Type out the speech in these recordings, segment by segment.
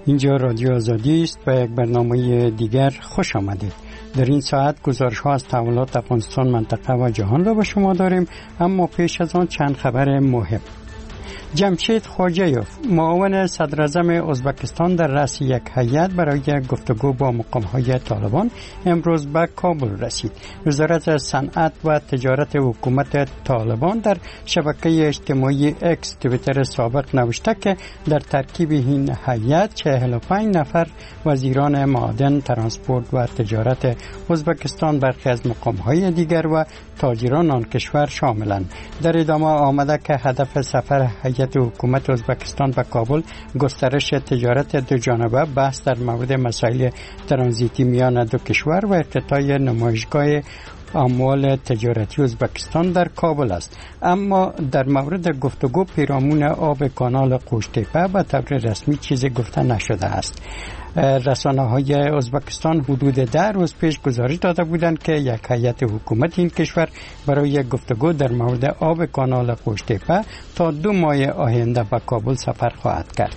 اینجا رادیو آزادی است و یک برنامه دیگر خوش آمدید. در این ساعت گزارش ها از تحولات افغانستان، منطقه و جهان را به شما داریم، اما پیش از آن چند خبر مهم. جمشید خواجهیوف، معاون صدر اعظم ازبکستان، در رأس یک هیئت برای گفتگو با مقام‌های طالبان امروز به کابل رسید. وزارت صنعت و تجارت حکومت طالبان در شبکه اجتماعی اکس توییتر سابق نوشته که در ترکیب این هیئت 45 نفر وزیران معادن، ترانسپورت و تجارت ازبکستان، برخی از مقام‌های دیگر و تاجران آن کشور شاملند. در ادامه آمده که هدف سفر هیئت حکومت ازبکستان به کابل گسترش تجارت دو جانبه، بحث در مورد مسائل ترانزیتی میان دو کشور و افتتاح نمایشگاه اموال تجارتی ازبکستان در کابل است. اما در مورد گفتگو پیرامون آب کانال قوشتیپه به طور رسمی چیزی گفته نشده است. رسانه‌های ازبکستان حدود 10 روز پیش گزارش داده بودند که یک هیئت حکومت این کشور برای گفتگو در مورد آب کانال قوشتیپه تا 2 ماه آینده به کابل سفر خواهد کرد.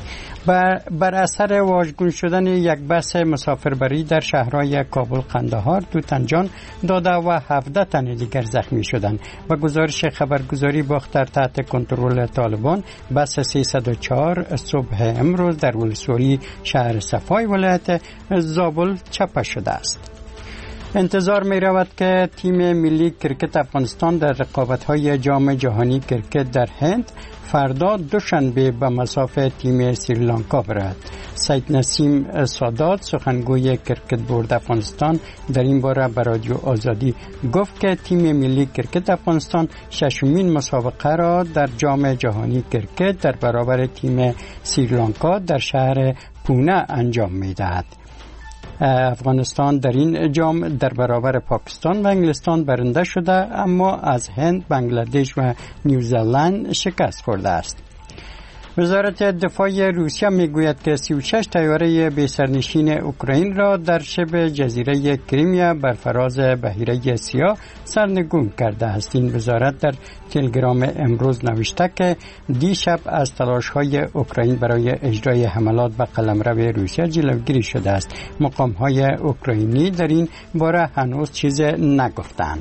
بر اثر واژگون شدن یک بس مسافربری در شهرهای کابل، قندهار، دوتنجان، داده و 17 تن دیگر زخمی شدند. و گزارش خبرگزاری باختر تحت کنترل طالبان، بس 304 صبح امروز در ولسوالی شهر صفای ولایت زابل چپه شده است. انتظار می رود که تیم ملی کرکت افغانستان در رقابت‌های جام جهانی کرکت در هند فردا دوشنبه به مصاف تیم سریلانکا برود. سید نسیم سادات، سخنگوی کرکت بورد افغانستان، در این باره به رادیو آزادی گفت که تیم ملی کرکت افغانستان ششمین مسابقه را در جام جهانی کرکت در برابر تیم سریلانکا در شهر پونه انجام می دهد. افغانستان در این جام در برابر پاکستان و انگلستان برنده شده، اما از هند، بنگلادش و نیوزلند شکست خورده است. وزارت دفاع روسیه میگوید که 36 طیاره بی‌سرنشین اوکراین را در شبه جزیره کریمیا بر فراز بحیره سیاه سرنگون کرده است. این وزارت در تلگرام امروز نوشته که دیشب از تلاش‌های اوکراین برای اجرای حملات به قلمرو روسیه جلوگیری شده است. مقام‌های اوکراینی در این باره هنوز چیزی نگفتند.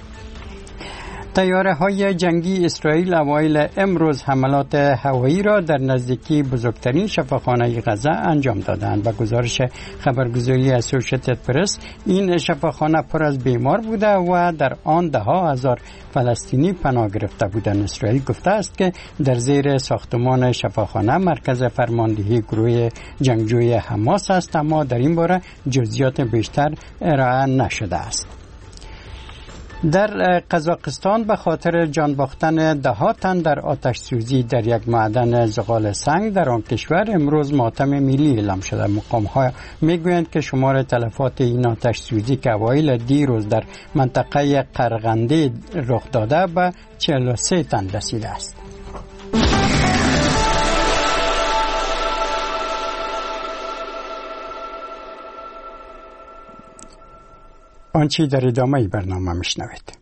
طیاره‌های جنگی اسرائیل اوایل امروز حملات هوایی را در نزدیکی بزرگترین شفاخانه غزه انجام دادند. و گزارش خبرگزاری اسوسییتد پرس، این شفاخانه پر از بیمار بوده و در آن 10,000 فلسطینی پناه گرفته بودند. اسرائیل گفته است که در زیر ساختمان شفاخانه مرکز فرماندهی گروه جنگجوی حماس است، اما در این باره جزئیات بیشتر ارائه نشده است. در قزاقستان به خاطر جان باختن 10 تن در آتش سوزی در یک معدن زغال سنگ در آن کشور امروز ماتم ملی اعلام شده. مقام‌ها میگویند که شمار تلفات این آتش سوزی که اوایل دیروز در منطقه قرغنده رخ داده به 43 تن رسیده است. آنچه در ادامه برنامه میشنوید.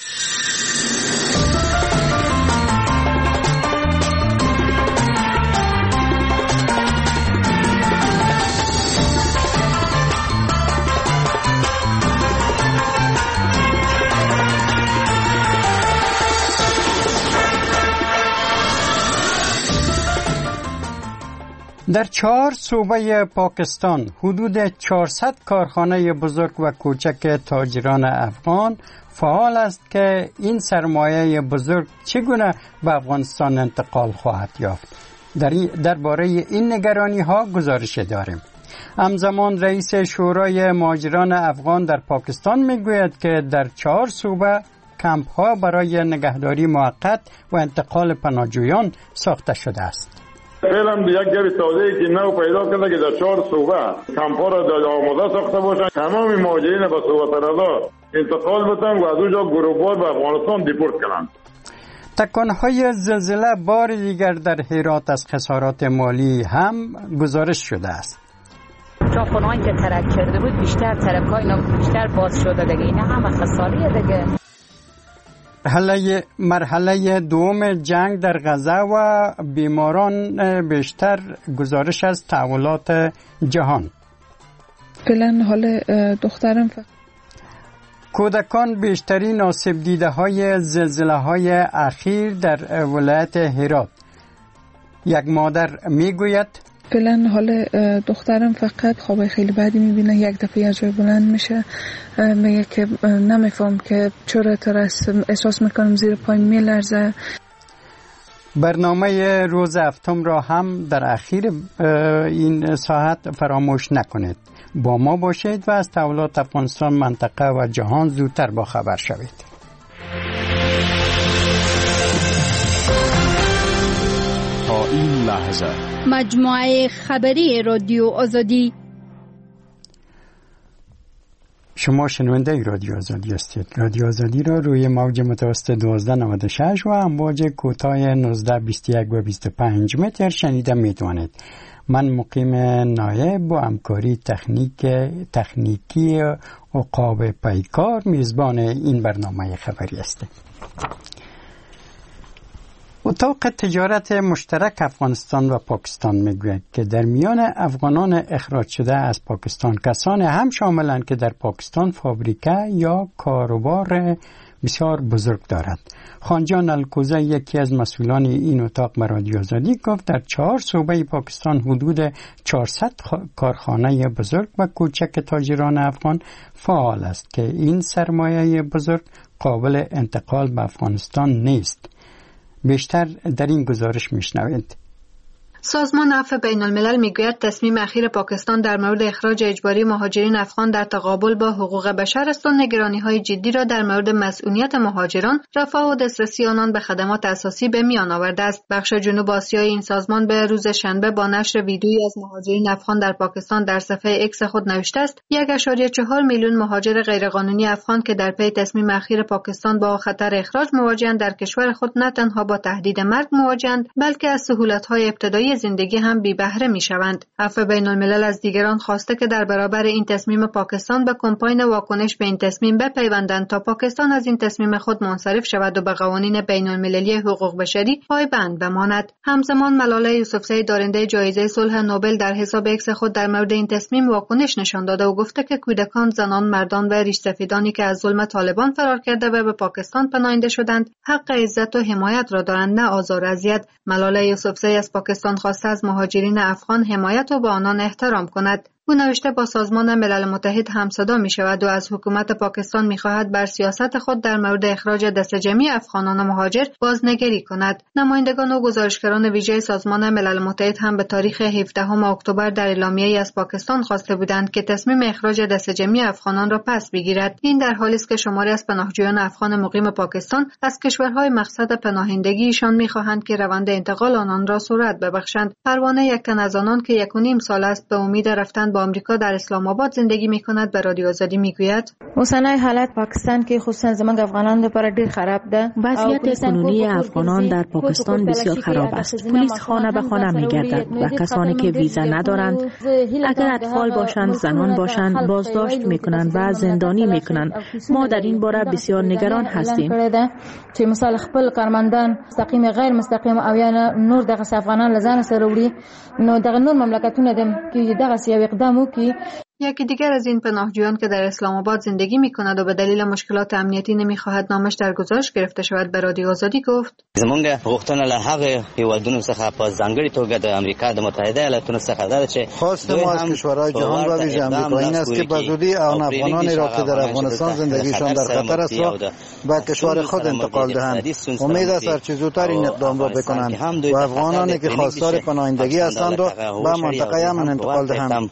در 4 صوبه پاکستان حدود 400 کارخانه بزرگ و کوچک تاجران افغان فعال است که این سرمایه بزرگ چگونه به افغانستان انتقال خواهد یافت. درباره این نگرانی ها گزارش داریم. همزمان رئیس شورای مهاجران افغان در پاکستان میگوید که در 4 صوبه کمپ ها برای نگهداری موقت و انتقال پناهجویان ساخته شده است. فعلا به یک جای تازه‌ای که نو پیدا کرده که در 4 صوبه کمپ‌ها را آماده ساخته باشند، تمام مهاجرین به صوبه ترازا انتقال بتن و از اونجا گروهوار به افغانستان دیپورت کنند. تکانهای زلزله بار دیگر در هرات از خسارات مالی هم گزارش شده است. چاپونایی که ترک کرده بود بیشتر ترکای اینا بیشتر باز شده دیگه، اینا همه خساریه دیگه. مرحله دوم جنگ در غزه و بیماران بیشتر، گزارش از تحولات جهان. فعلا حال دخترم کودکان بیشترین آسیب دیده های زلزله های اخیر در ولایت هرات. یک مادر میگوید فعلا حال دخترم فقط خواب خیلی بدی میبینه، یک دفعه از جای بلند میشه، میگه که نمیفهم که چرا ترس احساس میکنم زیر پای میلرزه. برنامه روز هفتم را هم در اخیر این ساعت فراموش نکنید. با ما باشید و از تحولات افغانستان، منطقه و جهان زودتر با خبر شوید. تا این لحظه مجموعه خبری رادیو آزادی. شما شنونده رادیو آزادی هستید. رادیو آزادی را روی موج متوسط 1296 و امواج کوتاه 1921 و 25 متر شنیده میتوانید. من مقیم نایب با همکاری تکنیکی عقاب پیکار میزبان این برنامه خبری هستم. اتاق تجارت مشترک افغانستان و پاکستان میگوید که در میان افغانان اخراج شده از پاکستان کسان هم شاملند که در پاکستان فابریکه یا کاروبار بسیار بزرگ دارد. خانجان الکوزه، یکی از مسئولان این اتاق، به رادیو آزادی گفت در 4 صوبه پاکستان حدود 400 کارخانه بزرگ و کوچک تاجران افغان فعال است که این سرمایه بزرگ قابل انتقال به افغانستان نیست. بیشتر در این گزارش میشنوید. سازمان عفو بین الملل میگوید تصمیم اخیر پاکستان در مورد اخراج اجباری مهاجرین افغان در تقابل با حقوق بشر است و نگرانی‌های جدی را در مورد مسئولیت مهاجران، رفاه و دسترسی آنان به خدمات اساسی به میان آورده است. بخش جنوب آسیایی این سازمان به روز شنبه با نشر ویدیویی از مهاجرین افغان در پاکستان در صفحه اکس خود نوشته است 1.4 میلیون مهاجر غیرقانونی افغان که در پی تصمیم اخیر پاکستان با خطر اخراج مواجهند در کشور خود نه تنها با تهدید مرگ مواجهند، بلکه از سهولت‌های ابتدایی زندگی هم بی بهره می شوند. عفو بین الملل از دیگران خواسته که در برابر این تصمیم پاکستان به کمپاین واکنش به این تصمیم بپیوندند تا پاکستان از این تصمیم خود منصرف شود و به قوانین بین المللی حقوق بشری پایبند بماند. همزمان ملاله یوسفزئی دارنده جایزه صلح نوبل در حساب اکس خود در مورد این تصمیم واکنش نشان داده و گفته که کودکان، زنان، مردان و ریشسفیدانی که از ظلم طالبان فرار کرده و به پاکستان پناهنده شدند حق عزت و حمایت را دارند، نه آزار و اذیت. ملاله یوسفزئی از پاکستان خواسته از مهاجرین افغان حمایت و به آنان احترام کند. او نوشته با سازمان ملل متحد همصدا می شود و از حکومت پاکستان می خواهد بر سیاست خود در مورد اخراج دست جمعی افغانان مهاجر بازنگری کند. نمایندگان و گزارشگران ویژه سازمان ملل متحد هم به تاریخ 17 اکتبر در اعلامیه‌ای از پاکستان خواسته بودند که تصمیم اخراج دست جمعی افغانان را پس بگیرد. این در حالی است که شماری از پناهجویان افغان مقیم پاکستان از کشورهای مقصد پناهندگیشان می خواهند که روند انتقال آنان را سرعت ببخشند. پروانه، یک تن از آنان که 1.5 سال است به امید رفتن با آمریکا در اسلام آباد زندگی میکند به رادیو آزادی میگوید اوسنای حالت پاکستان کې خصوصا زموږ افغانان لپاره ډیر خراب ده. وضعیت کنونی افغانان در پاکستان بسیار خراب است. پلیس خانه به خانه میگردد و کسانی که ویزا ندارند، اگر اطفال باشند، زنان باشند، بازداشت میکنند و زندانی میکنند. ما در این باره بسیار نگران هستیم. چې مثال خپل کارمندان مستقیم غیر مستقیم او یا نور دغه افغانان لزان سره وړي، نو دغه نور مملکتونه دم کې دغه یو اقدام وکړي. یکی دیگر از این پناهجویان که در اسلام آباد زندگی می‌کند و به دلیل مشکلات امنیتی نمی‌خواهد نامش در گزارش گرفته شود به رادیو آزادی گفت: زمونږ غوښتنه له هغه هیوادونو څخه په ځانګړي توګه د امریکا د متحده ایالاتونو څخه ده چې خواست ما از کشورهای جهان و ویژه آمریکا این است که به زودی آن افغانانی را که در افغانستان زندگیشان در خطر است را به کشور خود انتقال دهند. امید است هرچه زودتر این اقدام را بکنند و افغانانی که خواستار پناهندگی هستند را به منطقه امن انتقال دهند.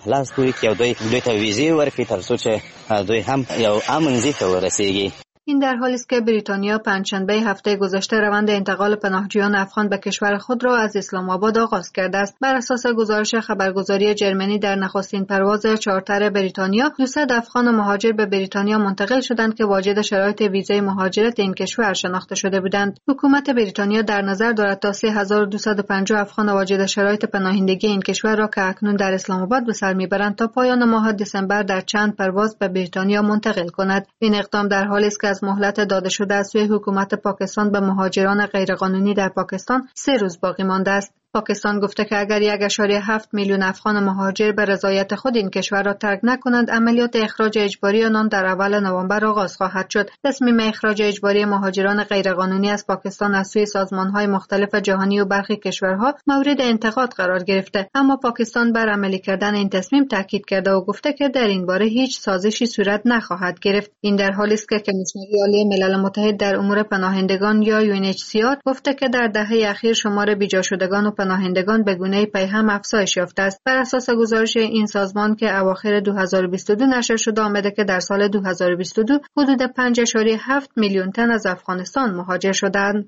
این در حالی است که بریتانیا پنجشنبه هفته گذشته روند انتقال پناهجویان افغان به کشور خود را از اسلام آباد آغاز کرده است. بر اساس گزارش خبرگزاری جرمنی در نخستین پرواز چارتر بریتانیا 200 افغان مهاجر به بریتانیا منتقل شدند که واجد شرایط ویزای مهاجرت این کشور شناخته شده بودند. حکومت بریتانیا در نظر دارد تا 3250 افغان واجد شرایط پناهندگی این کشور را که اکنون در اسلام آباد به سر میبرند تا پایان ماه دسامبر در چند پرواز به بریتانیا منتقل کند. این اقدام در حالی است که از مهلت داده شده از سوی حکومت پاکستان به مهاجران غیرقانونی در پاکستان 3 روز باقی مانده است. پاکستان گفته که اگر 1.7 میلیون افغان مهاجر به رضایت خود این کشور را ترک نکنند، عملیات اخراج اجباری آنان در اول نوامبر آغاز خواهد شد. تصمیم اخراج اجباری مهاجران غیرقانونی از پاکستان از سوی سازمان‌های مختلف جهانی و برخی کشورها مورد انتقاد قرار گرفته، اما پاکستان بر عملی کردن این تصمیم تاکید کرده و گفته که در این باره هیچ سازشی صورت نخواهد گرفت. این در حالی است که کمیسیون عالی ملل متحد در امور پناهندگان یا UNHCR گفته که در دهه اخیر شمار بیجا شدگان و پناهندگان به گونه پیهم افزایش یافته است. بر اساس گزارش این سازمان که اواخر 2022 نشر شده، آمده که در سال 2022 حدود 5.7 میلیون تن از افغانستان مهاجر شدند.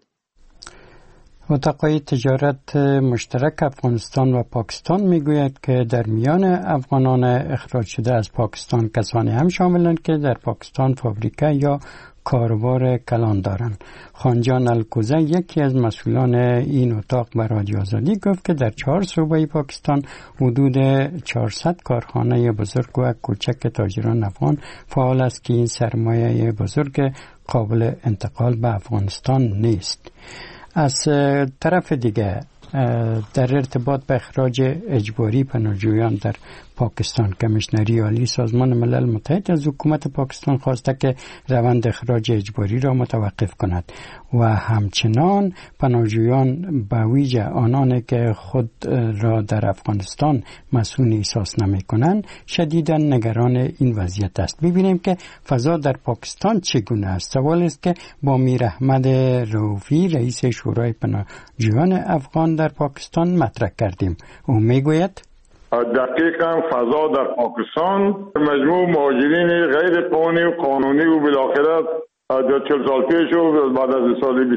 متقاعد تجارت مشترک افغانستان و پاکستان میگوید که در میان افغانان اخراج شده از پاکستان کسانی هم شاملند که در پاکستان فابریکه یا کاروبار کلان دارند. خانجان الکوزه یکی از مسئولان این اتاق به رادیو آزادی گفت که در 4 صوبه پاکستان حدود 400 کارخانه بزرگ و کوچک تاجران افغان فعال است که این سرمایه بزرگ قابل انتقال به افغانستان نیست. از طرف دیگه در ارتباط به اخراج اجباری پناهجویان در پاکستان، کمیشنری عالی سازمان ملل متحد از حکومت پاکستان خواسته که روند اخراج اجباری را متوقف کند و همچنان پناهجویان به ویژه آنانی که خود را در افغانستان مسئول احساس نمی کنند شدیداً نگران این وضعیت است. ببینیم که فضا در پاکستان چگونه است. سوال است که با میر احمد رؤوفی رئیس شورای پناهجویان افغان در پاکستان مطرح کردیم. او میگوید دقیقاً فضا در پاکستان مجموع مهاجرین غیر قانونی و بالاخره 40 سال پیش و بعد از سال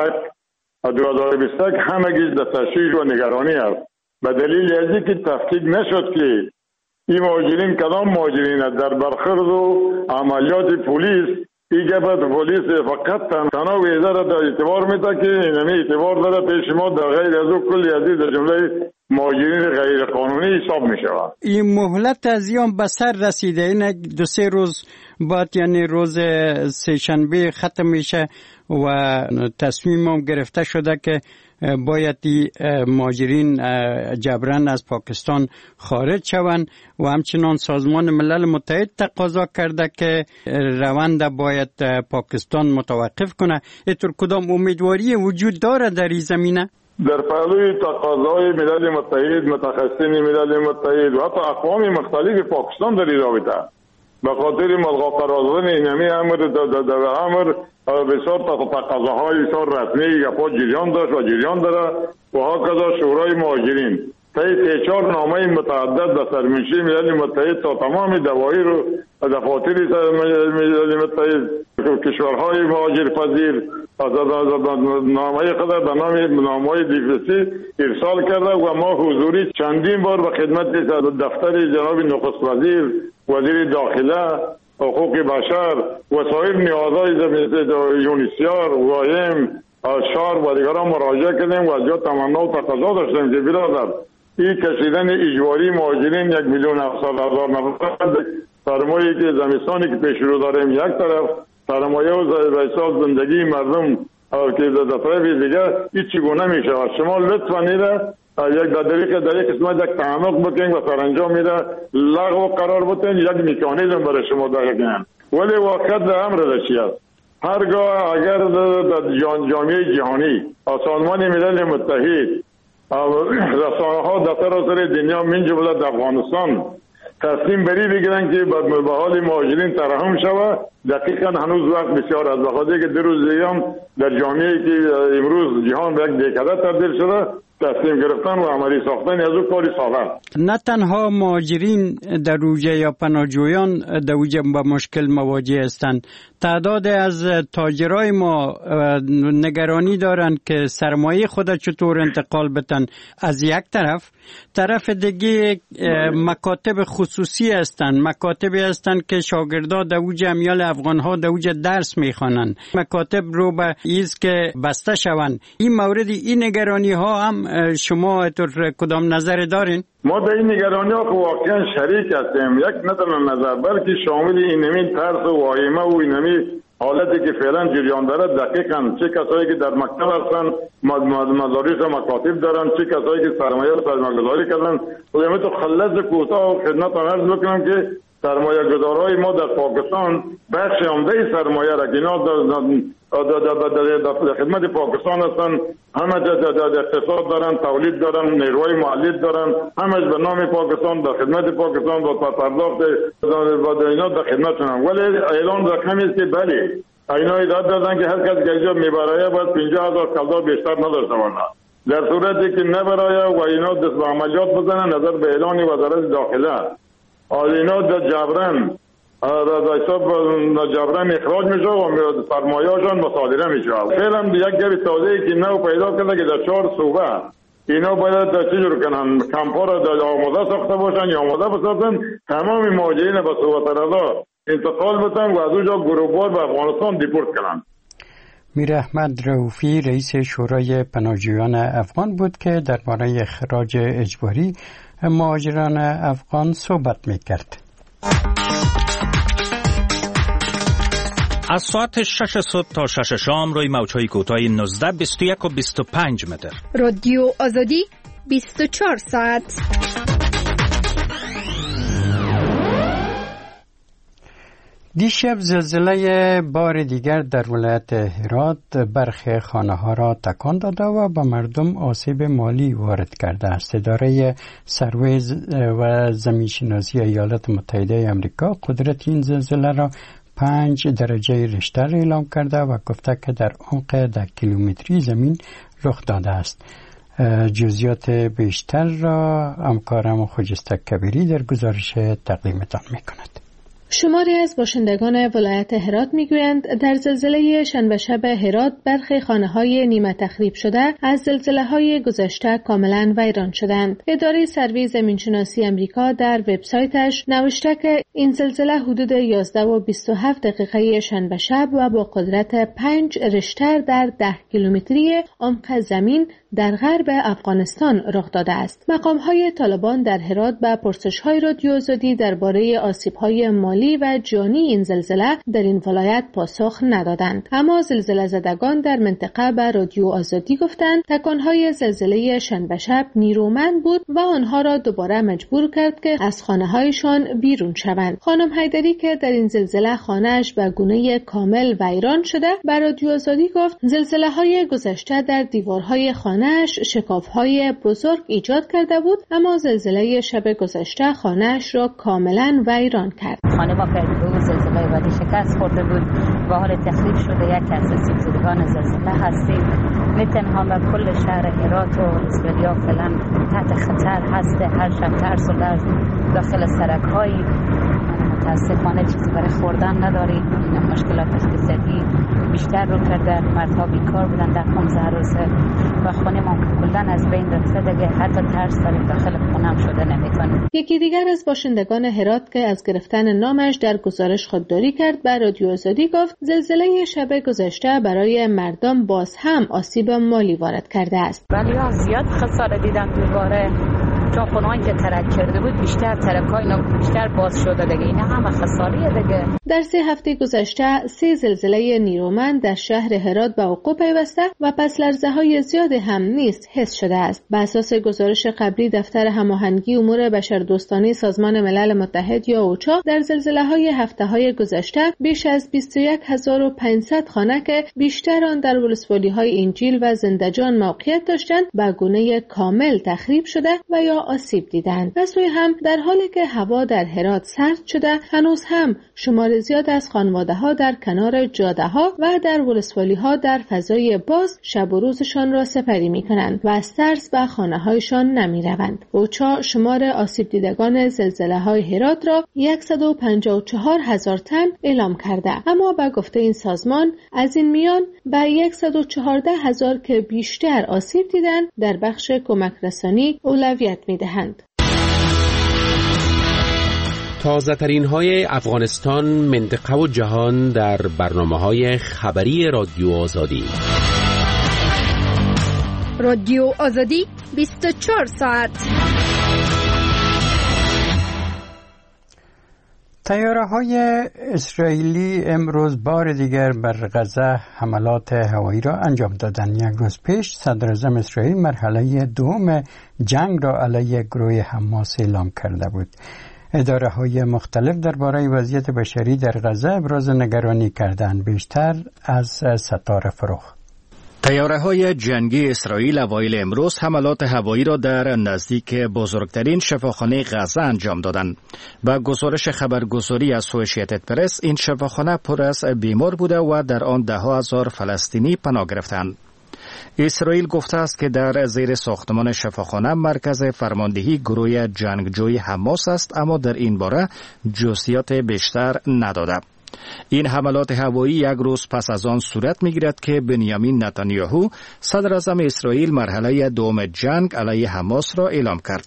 2021 همگی در تشویش و نگرانی است. به دلیل از اینکه تحقیق نشد که این مهاجرین کدام مهاجرین در برخورد و عملیات پلیس دیگه بعد پلیس فقط تنها ویزه را در اعتبار میده که اینمی اعتبار داره پیش ما، در غیر از او کلی عزیز در جمله مهاجرین غیر قانونی حساب می شود. این مهلت از یام به سر رسیده، این 2-3 روز بعد یعنی روز سه‌شنبه ختم میشه و تصمیم هم گرفته شده که باید مهاجرین جبران از پاکستان خارج شوند و همچنان سازمان ملل متحد تقاضا کرده که روند باید پاکستان متوقف کنه. اینطور کدام امیدواری وجود داره در این زمینه؟ در پهلوی تقاضای ملل متحد، متخصصین ملل متحد و حتی اقوام مختلف پاکستان در این رابطه به خاطر ملغا قرار دادن اینمی امر بسیار تقاضاهای بسیار رسمی گپا جریان داشت و جریان داره و هکذا شورای مهاجرین طی 4 نامه متعدد به سرمنشی ملل متحد تا تمام دوایر و دفاتر ملل متحد کشورهای مهاجر پذیر نامه خود به نام نامه دیپلماسی ارسال کرده و ما حضوری چندین بار به خدمت دفتر جناب نخست وزیر، وزیر داخله، حقوق بشر و سایر نیازهای یونیسیار، وایم، شار و دیگران مراجعه کردیم و از جا تمنا و تقاضا داشتیم که برادر این کشیدن اجباری مهاجرین 1,700,000 نفر سرمایه‌ای که زمستانی که پیش رو داریم یک طرف، سرمایه و احساس زندگی مردم که در طرف دیگه این چگونه می شود. شما لطفا نیره در یک قسمت یک تعمق بکنید و سرانجام میره لغو قرار بتین یک میکانیزم برای شما داریم. ولی واقعیت در امر رشی است. هرگاه اگر در جامعه جهانی سازمان ملل متحد رسانه ها در سراسر دنیا من جمله افغانستان تصمیم بری بگیرن که به حال مهاجرین ترحم شود، دقیقا هنوز وقت بسیار است. بخاطر که 2 روز دیگه هم در جامعه که امروز جهان به یک دهکده تبدیل شده تصمیم گرفتن و عملی ساختن از او کاری ساده. نه تنها مهاجرین در اوجه یا پناهجویان در اوجه با مشکل مواجه هستند، تعداد از تاجرای ما نگرانی دارند که سرمایه خود چطور انتقال بدن. از یک طرف دیگه مکاتب خصوصی هستند، مکاتبی هستند که شاگردان در اوج امیال افغان ها در اوج درس میخوانند، مکاتب رو به ایست که بسته شوند. این مورد این نگرانی ها هم شما کدام نظر دارین؟ ما در این نگرانی ها واقعا شریک هستیم. یک نه تنها نظر بلکه شامل اینمی ترس و واهمه و اینمی حالتی که فعلا جریان داره دقیقاً چه کسایی که در مکتب هستن مدارس و مکاتب دارن، چه کسایی که سرمایه‌گذاری کردن. خودم تو خلاص کوتاه خدمت عرض بکنم که سرمایه‌گذارای ما در پاکستان بخش عمده سرمایه را که اینا در خدمت پاکستان هستن، همه در اقتصاد دارن، تولید دارن، نیروی مؤلد دارن، همش به نام پاکستان در خدمت پاکستان و پرداخت و اینا در خدمتشون. ولی اعلان رقمی است که بله اینا ایجاد دادن که هر کس که اینجا میبره باید 50,000 کلدار بیشتر نداشته باشه. در صورتی که نبره و اینا دست به عملیات بزنن نظر به اعلان وزارت داخله اینا در جبران جبران اخراج میشه و سرمایه‌شان مصادره میشه. فعلا یک جبه تازه‌ای که نو پیدا کرده که در 4 صوبه اینا باید چجور کنن کمپا را در آماده ساخته باشن یا آماده بسازن، تمام مهاجرین به صوبه رضا انتقال بدن و از اونجا گروهوار به افغانستان دیپورت کنن. میر احمد رؤوفی رئیس شورای پناهجویان افغان بود که درباره اخراج اجباری مهاجران افغان صحبت میکرد. از ساعت 6 صبح تا 6 شام روی موج‌های کوتاه 19 21 و 25 متر. رادیو آزادی 24 ساعت. دیشب زلزله بار دیگر در ولایت هرات برخی خانه‌ها را تکان داده و به مردم آسیب مالی وارد کرده است. اداره سروی و زمین‌شناسی ایالات متحده آمریکا قدرت این زلزله را 5 درجه ریشتر اعلام کرده و گفته که در عمق 10 کیلومتری زمین رخ داده است. جزئیات بیشتر را همکارم خجسته کبیری در گزارش تقدیمتان می‌کند. شماری از باشندگان ولایت هرات میگویند در زلزله شنبه شب هرات برخی خانه‌های نیمه تخریب شده از زلزله‌های گذشته کاملا ویران شدند. اداره سروی زمین‌شناسی آمریکا در وبسایتش نوشته که این زلزله حدود 11 و 27 دقیقه شنبه شب و با قدرت 5 ریشتر در 10 کیلومتری عمق زمین در غرب افغانستان رخ داده است. مقام‌های طالبان در هرات به پرسش‌های رادیو آزادی درباره آسیب‌های مالی و جانی این زلزله در این ولایت پاسخ ندادند. اما زلزله زدگان در منطقه به رادیو آزادی گفتند تکان‌های زلزله شنبه شب نیرومند بود و آنها را دوباره مجبور کرد که از خانه‌هایشان بیرون شوند. خانم حیدری که در این زلزله خانه‌اش به گونه کامل ویران شده به رادیو آزادی گفت زلزله‌های گذشته در دیوارهای خانه‌اش شکاف‌های بزرگ ایجاد کرده بود، اما زلزله شب گذشته خانه‌اش را کاملا ویران کرد. خانه ما که به زلزله بعدی شکست خورده بود و حال تخریب شده، یکی از سیبزدگان زلزله هستیم. نه تنها به کل شهر هرات و اسفالیا فعلا تحت خطر هست. هر شب ترس و لرز داخل سرک‌های متاسفانه چیزی برای خوردن نداریم. مشکلات اقتصادی بیشتر رو کرده، مردها بیکار بودن در 15 روزه و خونه ما کلاً از بین رفته دیگه، حتی ترس داریم داخل خونم شده نمیتونیم. یکی دیگر از باشندگان هرات که از گرفتن نامش در گزارش خودداری کرد به رادیو آزادی گفت زلزله شب گذشته برای مردم باز هم آسیب مالی وارد کرده است. ولی زیاد خسارت دیدم دوباره، چون خونهایی که ترک کرده بود بیشتر ترکای بیشتر باز شده دیگه، اینا همه خساریه دیگه. در 3 هفته گذشته 3 زلزله نیرومند در شهر هرات به وقوع پیوسته و پس لرزه‌های زیاد هم نیز حس شده است. بر اساس گزارش قبلی دفتر هماهنگی امور بشردوستانه سازمان ملل متحد یا اوچا در زلزله‌های هفته‌های گذشته بیش از 21500 خانه که بیشتر آن در ولسوالی‌های انجیل و زندجان موقعیت داشتند به گونه کامل تخریب شده و یا آسیب دیدند. از سوی هم در حالی که هوا در هرات سرد شده، هنوز هم شمار زیاد از خانواده‌ها در کنار جاده‌ها و در ولسوالی‌ها در فضای باز شب و روزشان را سپری می‌کنند و از ترس به خانه‌هایشان نمی‌روند. اوچا شمار آسیب دیدگان زلزله‌های هرات را 154,000 تن اعلام کرده، اما به گفته این سازمان از این میان به 114,000 که بیشتر آسیب دیدند در بخش کمک رسانی اولویت می‌دهند. تازه ترین های افغانستان، منطقه و جهان در برنامه‌های خبری رادیو آزادی. رادیو آزادی 24 ساعت. طیاره‌های اسرائیلی امروز بار دیگر بر غزه حملات هوایی را انجام دادند. یک روز پیش صدراعظم اسرائیل مرحله دوم جنگ را علیه گروه حماس اعلام کرده بود. اداره‌های مختلف درباره وضعیت بشری در غزه ابراز نگرانی کردند. بیشتر از ستاره فروخ. طیاره‌های جنگی اسرائیل اوایل امروز حملات هوایی را در نزدیک بزرگترین شفاخانه غزه انجام دادند. با گزارش خبرگزاری اسوسییتد پرس، این شفاخانه پر از بیمار بوده و در آن ده‌ها هزار فلسطینی پناه گرفتند. اسرائیل گفته است که در زیر ساختمان شفاخانه مرکز فرماندهی گروه جنگجوی حماس است، اما در این باره جزئیات بیشتر نداده. این حملات هوایی یک روز پس از آن صورت می‌گیرد که بنیامین نتانیاهو صدراعظم اسرائیل مرحله دوم جنگ علیه حماس را اعلام کرد.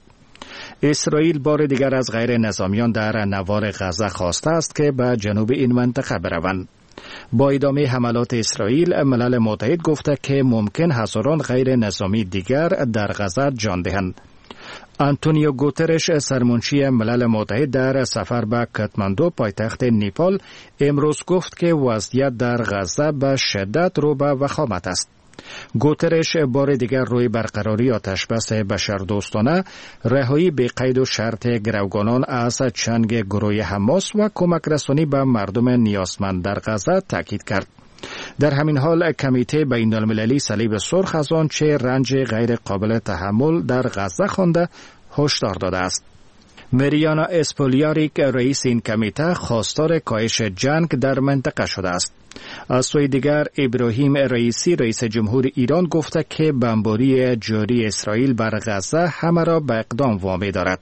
اسرائیل بار دیگر از غیر نظامیان در نوار غزه خواسته است که به جنوب این منطقه بروند. با ادامه حملات اسرائیل، ملل متحد گفته که ممکن هزاران غیر نظامی دیگر در غزه جان دهند. آنتونیو گوترش سرمنشی ملل متحد در سفر به کاتماندو پایتخت نیپال امروز گفت که وضعیت در غزه به شدت رو به وخامت است. گوترش بار دیگر روی برقراری آتشبس بشردوستانه، رهایی به قید و شرط گروگانان از چنگ گروه حماس و کمک رسانی به مردم نیازمند در غزه تاکید کرد. در همین حال کمیته بین‌المللی صلیب سرخ از آنچه رنج غیر قابل تحمل در غزه خوانده هشدار داده است. مریانا اسپولیاریک رئیس این کمیته خواستار کاهش جنگ در منطقه شده است. از سوی دیگر ابراهیم رئیسی رئیس جمهور ایران گفته که بمباری جاری اسرائیل بر غزه همه را به اقدام وامی دارد.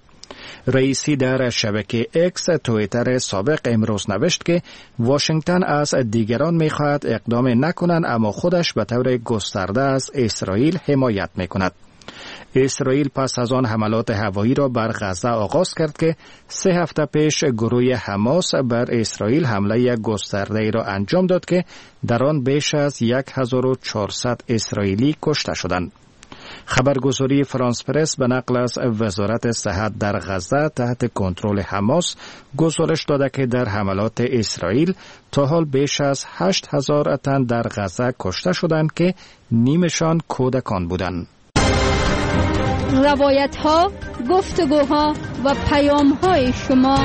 رئیسی در شبکه اکس توییتر سابق امروز نوشت که واشنگتن از دیگران می‌خواهد اقدام نکنند، اما خودش به طور گسترده از اسرائیل حمایت می‌کند. اسرائیل پس از آن حملات هوایی را بر غزه آغاز کرد که 3 هفته پیش گروه حماس بر اسرائیل حمله گسترده را انجام داد که در آن بیش از 1400 اسرائیلی کشته شدند. خبرگزاری فرانس پرس به نقل از وزارت صحت در غزه تحت کنترل حماس گزارش داده که در حملات اسرائیل تا حال بیش از 8000 تن در غزه کشته شدند که نیمشان کودکان بودند. روایت‌ها، گفتگوها و پیام‌های شما.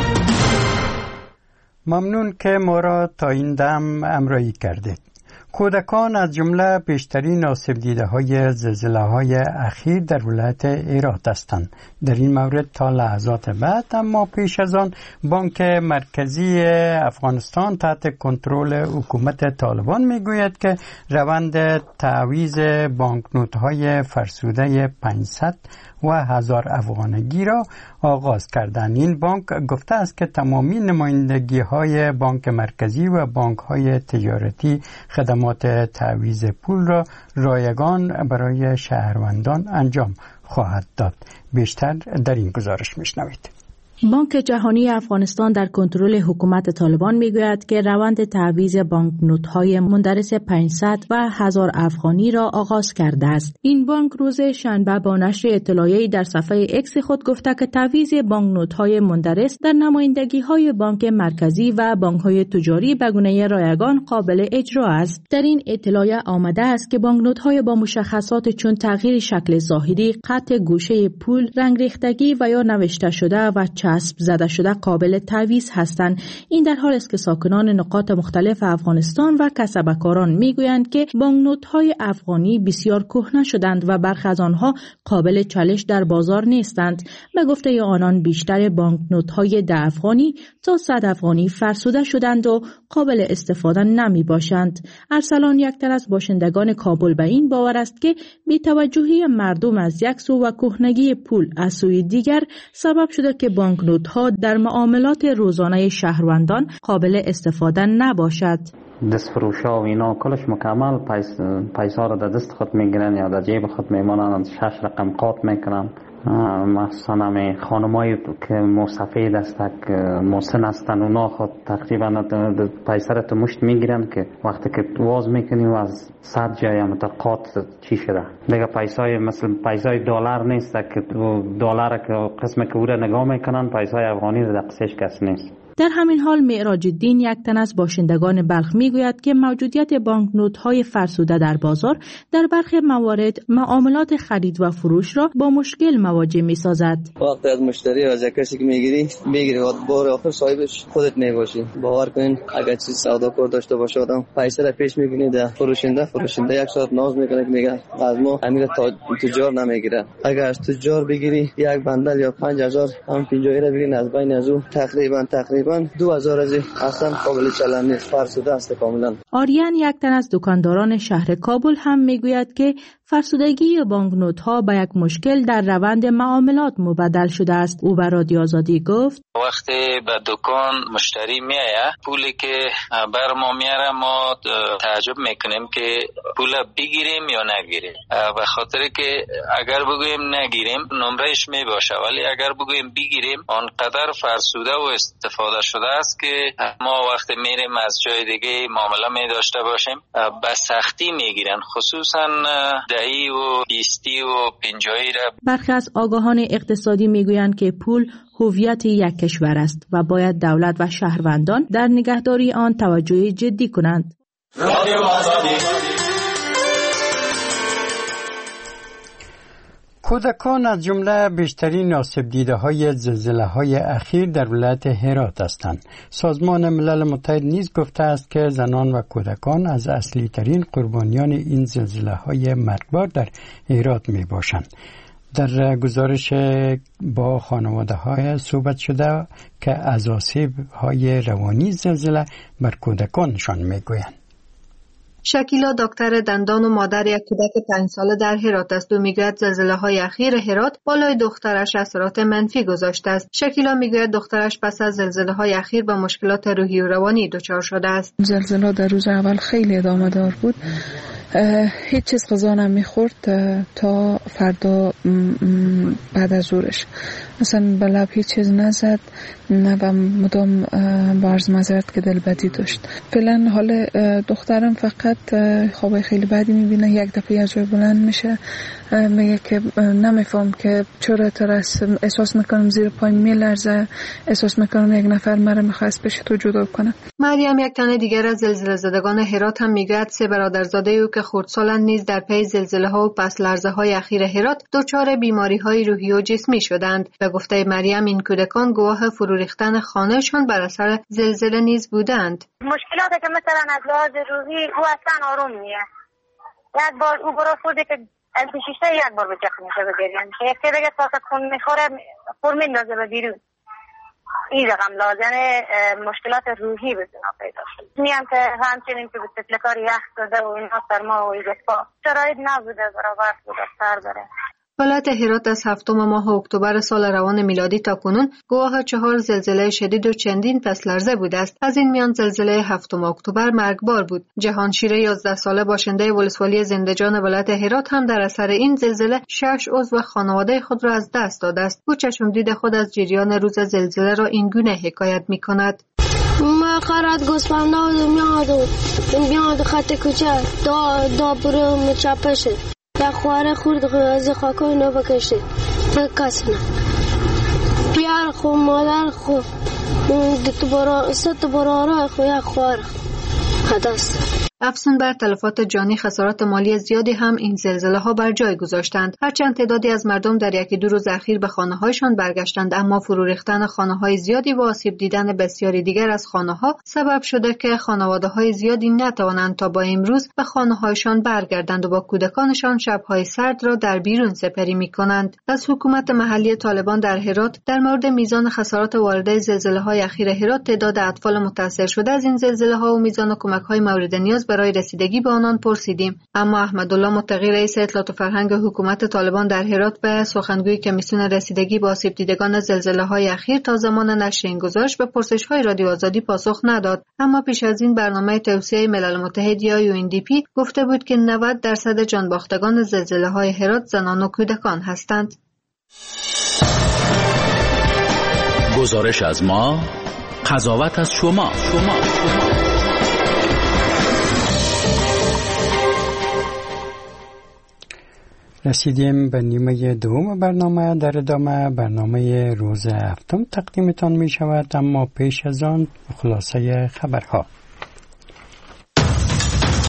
ممنون که ما را تا این دم همراهی کردید. کودکان از جمله بیشترین آسیب دیده های زلزله های اخیر در ولایت هرات هستند. در این مورد تا لحظات بعد، اما پیش از آن بانک مرکزی افغانستان تحت کنترل حکومت طالبان میگوید که روند تعویض بانکنوت های فرسوده 500 و 1000 افغانگی را آغاز کردند. این بانک گفته است که تمامی نمایندگی های بانک مرکزی و بانک های تجارتی خدمات تعویض پول را رایگان برای شهروندان انجام خواهد داد. بیشتر در این گزارش میشنوید. بانک جهانی افغانستان در کنترل حکومت طالبان میگوید که روند تعویض بانکنوت‌های مندرس 500 و 1000 افغانی را آغاز کرده است. این بانک روز شنبه با نشر اطلاعیه‌ای در صفحه اکس خود گفته که تعویض بانکنوت‌های مندرس در نمایندگی‌های بانک مرکزی و بانک‌های تجاری به گونه رایگان قابل اجرا است. در این اطلاعیه آمده است که بانکنوت‌های با مشخصات چون تغییر شکل ظاهری، قطع گوشه پول، رنگ ریختگی و یا نوشته شده و چسب زده شده قابل تعویض هستند. این در حالی است که ساکنان نقاط مختلف افغانستان و کسبکاران میگویند که بانکنوت‌های افغانی بسیار کهنه شدند و برخی از آنها قابل چالش در بازار نیستند. به گفته آنان بیشتر بانکنوت‌های 10 افغانی تا 100 افغانی فرسوده شدند و قابل استفاده نمی باشند. ارسلان، یک تن از باشندگان کابل، به این باور است که بی‌توجهی مردم از یک سو و کهنگی پول از سوی دیگر سبب شده که بانکنوت‌ها در معاملات روزانه شهروندان قابل استفاده نباشد. دستفروشا و اینا کلش مکمل پیسا را در دست خود میگیرن یا در جیب خود میمانند، 6 رقم قاط میکنن. مثلا خانمایی که مسافید هستند، مسن هستند، اونا خود تقریبا پیسا را تو مشت میگیرن که وقتی که واز میکنی و از 100 جای متقاط چی شده دیگه پیسای مثل پیسای دلار نیست که دلار که قسم که او را نگاه میکنن، پیسای افغانی را دقیقش کس نیست. در همین حال معراج الدین، یک تن از باشندگان بلخ، میگوید که موجودیت بانکنوت‌های فرسوده در بازار در برخی موارد معاملات خرید و فروش را با مشکل مواجه می‌سازد. وقتی از مشتری از کسی که میگیری و بار آخر صاحبش خودت میباشی. باور کنین اگر چیز سودا کار داشته باشه آدم پیسه را پیش می‌بینه ده فروشنده یک ساعت ناز میکنه که میگه از ما امیر تجار نمیگیره. اگر از تجار بگیری یک بندل یا 5000 هم 50 را بگیرین از بین از او تقریبا 2000 از اصلا قابل چلن نیست، فرسوده است کاملا. آریان، یک تن از دکانداران شهر کابل، هم میگوید که فرسودگی بانکنوت‌ها به یک مشکل در روند معاملات مبدل شده است. او به رادیو آزادی گفت وقتی به دکان مشتری میایه پولی که بر ما میاره ما تعجب میکنیم که پول بگیریم یا نگیریم، به خاطر که اگر بگوییم نگیریم نمرهش میباشه، ولی اگر بگوییم بگیریم آنقدر فرسوده و استفاده شده است که ما وقتی میریم از جای دیگه معامله می داشته باشیم به سختی میگیرن، خصوصا دهی و 20 و 50 را. برخی از آگاهان اقتصادی میگویند که پول هویت یک کشور است و باید دولت و شهروندان در نگهداری آن توجه جدی کنند. کودکان از جمله بیشترین آسیب دیده های زلزله های اخیر در ولایت هرات هستند. سازمان ملل متحد نیز گفته است که زنان و کودکان از اصلی ترین قربانیان این زلزله های مرگبار در هرات می باشند. در گزارش با خانواده های صحبت شده که از آسیب های روانی زلزله بر کودکانشان می گویند. شکیلا دکتر دندان و مادر یک کودک 5 ساله در هرات است و میگوید زلزله های اخیر هرات بالای دخترش اثرات منفی گذاشته است. شکیلا میگوید دخترش پس از زلزله های اخیر با مشکلات روحی و روانی دچار شده است. زلزله در روز اول خیلی ادامه دار بود. هیچ چیز غذا نمیخورد تا فردا بعد از ظهرش، مثلا به لب هیچ چیز نزد نه و مدام برز مزرد که دلبدی داشت. فعلا حال دخترم فقط خواب خیلی بدی میبینه، یک دفعه از جای بلند میشه، میگه که نمیفهم که چرا ترس، احساس میکنم زیر پای میلرزه، احساس میکنم یک نفر مرا میخواست پیش تو جدا کنه. مریم، یک تن دیگر از زلزله زدگان هرات، هم میگوید 3 برادرزاده او که خردسالند نیز در پی زلزله ها و پس لرزه های اخیر هرات دچار بیماری های روحی و جسمی شدند. به گفته مریم این کودکان گواه فرو ریختن خانهشان بر اثر زلزله نیز بودند. مشکلاتی که مثلا از لحاظ روحی او اصلا آروم نیست. یک بار او برای خودی که از شیشه یک بار به جخم میشه بگیریم که یک دیگه تاسه خون میخوره خور میندازه به بیرون. این رقم لازم مشکلات روحی به زنا پیدا شد. میم که همچنین که به تفلکار یخ شده و اینا سرما و ایجاسپا شرایط نبوده برابر بوده سر بره. ولایت هرات از 7 ماه اکتبر سال روان میلادی تا کنون گواه 4 زلزله شدید و چندین پس لرزه بوده است. از این میان زلزله 7 اکتبر مرگبار بود. جهان شیره 11 ساله باشنده ولسوالی زنده‌جان ولایت هرات هم در اثر این زلزله 6 عضو خانواده خود را از دست داده است. او چشمدید خود از جریان روز زلزله را این گونه حکایت می‌کند. ما قرارت گوسفندا و میاد خط کوچه دا برو مچپشه یا خواره خورد از خاکوی نو بکشه کسنه پیار خو مادر خو ست براره خو یا خواره حدث. افزون بر تلفات جانی خسارات مالی زیادی هم این زلزله ها بر جای گذاشتند. هرچند تعدادی از مردم در 1-2 روز اخیر به خانه هایشان برگشتند، اما فرو ریختن خانه های زیادی و آسیب دیدن بسیاری دیگر از خانه ها سبب شده که خانواده های زیادی نتوانند تا با امروز به خانه هایشان برگردند و با کودکانشان شب‌های سرد را در بیرون سپری می‌کنند. از حکومت محلی طالبان در هرات در مورد میزان خسارات وارده زلزله های اخیر هرات، تعداد اطفال متاثر شده از این زلزله ها و میزان کمک های مورد نیاز برای رسیدگی به آنان پرسیدیم. اما احمدالله متقی رئیس اطلاعات و فرهنگ حکومت طالبان در هرات به سخنگوی کمیسیون رسیدگی با آسیب دیدگان زلزله های اخیر تا زمان نشر این گزارش به پرسش های رادیو آزادی پاسخ نداد. اما پیش از این برنامه توسعه ملل متحد یا UNDP گفته بود که 90% جانباختگان زلزله های هرات زنان و کودکان هستند. گزارش از ما، قضاوت از شما. رسیدیم به نیمه دوم برنامه. در ادامه برنامه روز هفتم تقدیمتان می شود، اما پیش از آن خلاصه خبرها.